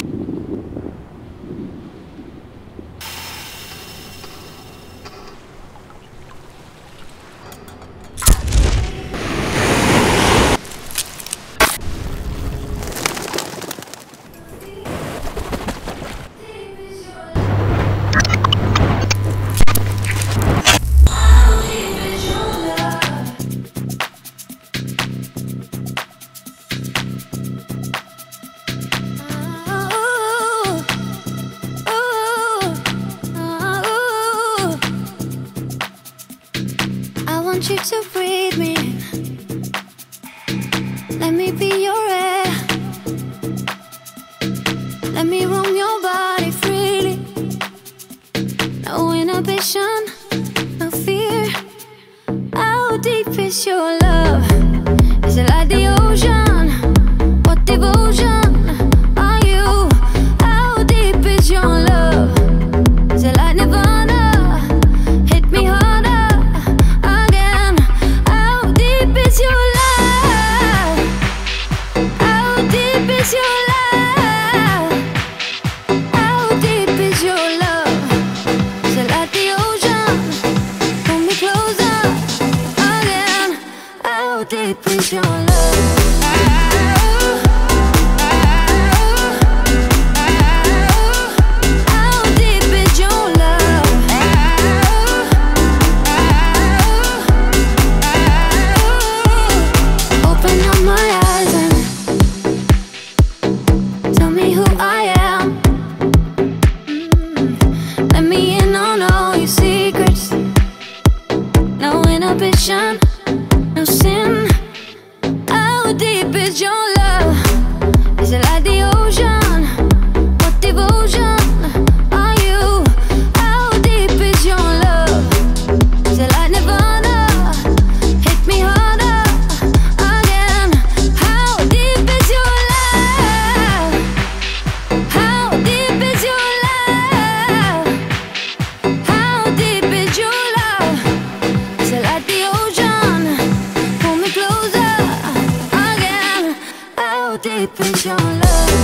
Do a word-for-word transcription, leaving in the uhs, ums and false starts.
I want you to breathe me in. Let me be your air. Let me roam your body freely. No inhibition, no fear. How deep is your love? Is it like the ocean? What devotion are you? How deep is your love? Is it like Nirvana? Hit me harder again. How deep is your love? How deep is your love? How deep is your love? Is it like the ocean? Pull me closer again. How deep is your love? No sin. How deep is your love? Is it like the ocean? What devotion are you? How deep is your love? Is it like Nirvana? Hit me harder again. How deep is your love? How deep is your love? How deep is your love? Is it like the ocean? Pull me closer again. How deep is your love?